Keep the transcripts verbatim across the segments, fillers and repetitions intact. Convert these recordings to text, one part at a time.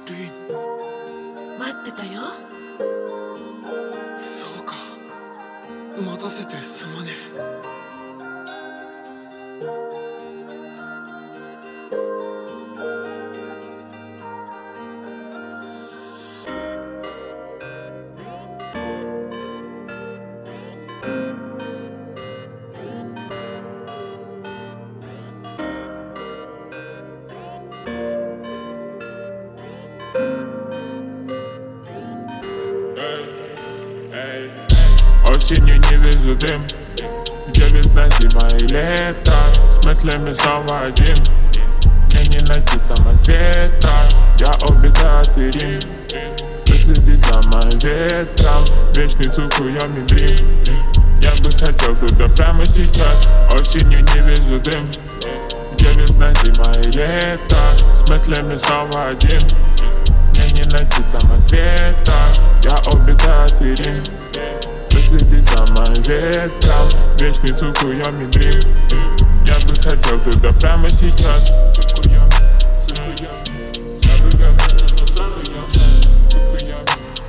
ルイン、 待ってたよ。 そうか、待たせてすまねえ。 Осенью не вижу дым, где весна, зима и лето. С мыслями снова один, мне не найти там ответа. Я обитаю Рим, выследи за моим ветром. Вечный цукуями дрим, я бы хотел туда прямо сейчас. Осенью не вижу дым, где весна, зима и лето. С мыслями снова один, мне не найти там ответа. Я обитаю Рим, выследи за моим ветром. Вечный цукуями дрим, я бы хотел туда прямо сейчас. Цукуями, цукуями, цукуями, цукуями, цукуями,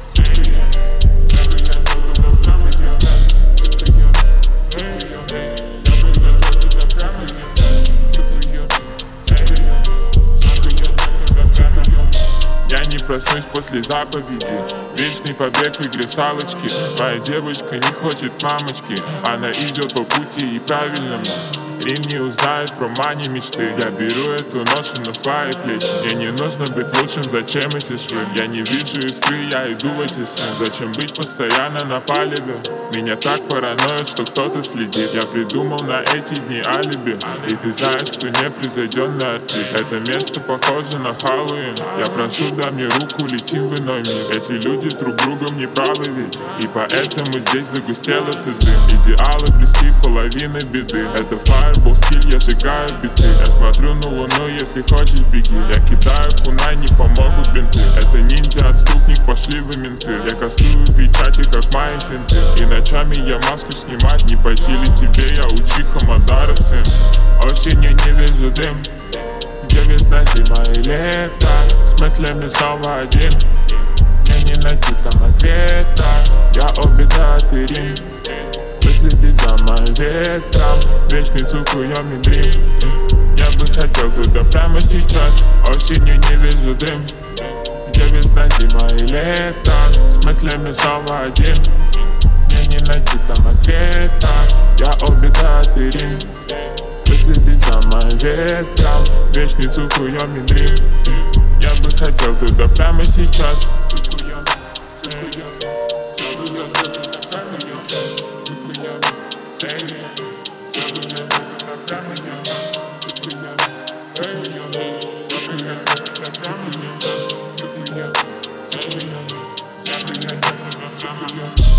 я не проснусь после заповеди. Вечный побег в игре салочки. Моя девочка не хочет мамочки, она идет по пути и правильному. Рим не узнает про мани мечты. Я беру эту ношу на свои плечи. Мне не нужно быть лучшим, зачем эти швы? Я не вижу искры, я иду в эти сны. Зачем быть постоянно на палубе? Меня так параноит, что кто-то следит. Я придумал на эти дни алиби. И ты знаешь, что непревзойденный артист. Это место похоже на Хэллоуин. Я прошу, дай мне руку, летим в иной мир. Эти люди друг другом не правы ведь. И поэтому здесь загустел этот дым. Идеалы близки половины беды. Это фаербол стиль, я сжигаю биты. Я смотрю на луну, если хочешь беги. Я кидаю кунай, не помогут бинты. Это ниндзя, отступник, пошли вы менты. Я кастую печати, как мои финты. И ночами я маску снимать, не по силе тебе, я учиха Мадара сын. Осенью не вижу дым, где весна, зима и лето. С мыслями снова один, мне не найти там ответа. Я обитаю Рим, выследи за моим ветром. Вечный цукуями дрим, я бы хотел туда прямо сейчас. Осенью не вижу дым, где весна, зима и лето. С мыслями снова один, мне не найти там ответа. Я обитаю Рим, выследи за моим ветром. Вечный цукуями дрим, я бы хотел туда прямо сейчас. Цукуями, цукуями, цукуями, цукуями, цукуями, цукуями, цукуями, цукуями, цукуями.